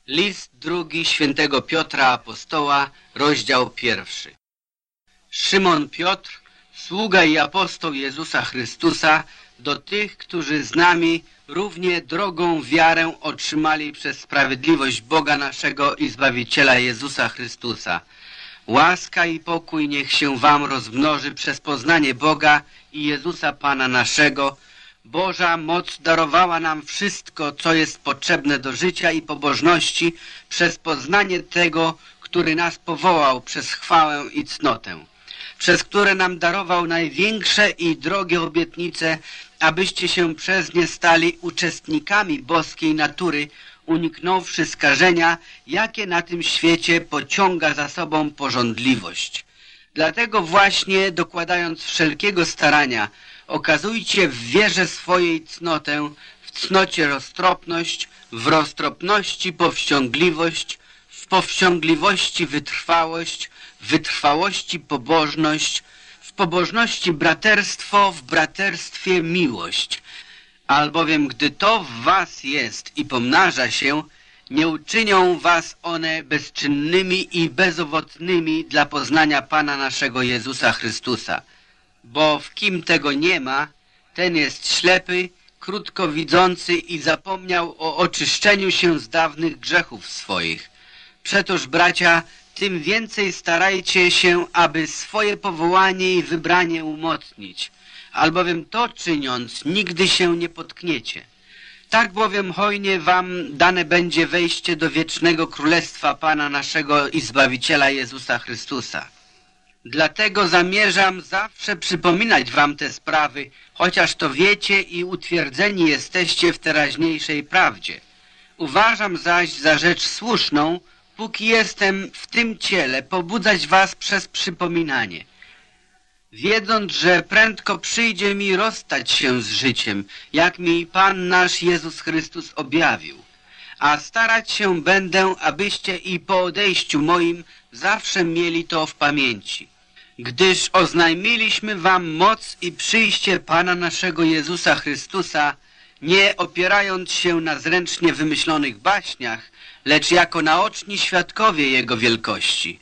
List drugi świętego Piotra Apostoła, rozdział 1. Szymon Piotr, sługa i apostoł Jezusa Chrystusa, do tych, którzy z nami równie drogą wiarę otrzymali przez sprawiedliwość Boga naszego i Zbawiciela Jezusa Chrystusa. Łaska i pokój niech się wam rozmnoży przez poznanie Boga i Jezusa Pana naszego. Boża moc darowała nam wszystko, co jest potrzebne do życia i pobożności przez poznanie tego, który nas powołał przez chwałę i cnotę, przez które nam darował największe i drogie obietnice, abyście się przez nie stali uczestnikami boskiej natury, uniknąwszy skażenia, jakie na tym świecie pociąga za sobą pożądliwość. Dlatego właśnie, dokładając wszelkiego starania, okazujcie w wierze swojej cnotę, w cnocie roztropność, w roztropności powściągliwość, w powściągliwości wytrwałość, w wytrwałości pobożność, w pobożności braterstwo, w braterstwie miłość. Albowiem gdy to w was jest i pomnaża się, nie uczynią was one bezczynnymi i bezowocnymi dla poznania Pana naszego Jezusa Chrystusa. Bo w kim tego nie ma, ten jest ślepy, krótkowidzący i zapomniał o oczyszczeniu się z dawnych grzechów swoich. Przetoż, bracia, tym więcej starajcie się, aby swoje powołanie i wybranie umocnić, albowiem to czyniąc nigdy się nie potkniecie. Tak bowiem hojnie wam dane będzie wejście do wiecznego królestwa Pana naszego i Zbawiciela Jezusa Chrystusa. Dlatego zamierzam zawsze przypominać wam te sprawy, chociaż to wiecie i utwierdzeni jesteście w teraźniejszej prawdzie. Uważam zaś za rzecz słuszną, póki jestem w tym ciele, pobudzać was przez przypominanie, wiedząc, że prędko przyjdzie mi rozstać się z życiem, jak mi Pan nasz Jezus Chrystus objawił. A starać się będę, abyście i po odejściu moim zawsze mieli to w pamięci. Gdyż oznajmiliśmy wam moc i przyjście Pana naszego Jezusa Chrystusa, nie opierając się na zręcznie wymyślonych baśniach, lecz jako naoczni świadkowie Jego wielkości.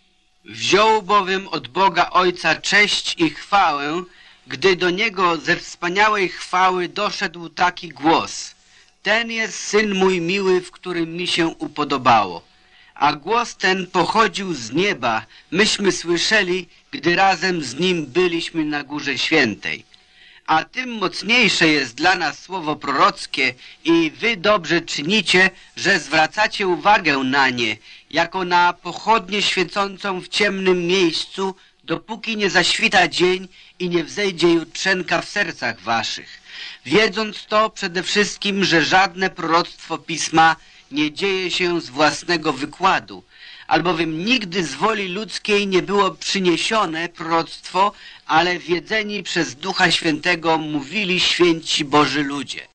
Wziął bowiem od Boga Ojca cześć i chwałę, gdy do Niego ze wspaniałej chwały doszedł taki głos: ten jest Syn mój miły, w którym mi się upodobało. A głos ten pochodził z nieba, myśmy słyszeli, gdy razem z Nim byliśmy na Górze Świętej. A tym mocniejsze jest dla nas słowo prorockie i wy dobrze czynicie, że zwracacie uwagę na nie, jako na pochodnię świecącą w ciemnym miejscu, dopóki nie zaświta dzień i nie wzejdzie jutrzenka w sercach waszych. Wiedząc to przede wszystkim, że żadne proroctwo Pisma nie dzieje się z własnego wykładu, albowiem nigdy z woli ludzkiej nie było przyniesione proroctwo, ale wiedzeni przez Ducha Świętego mówili święci Boży ludzie.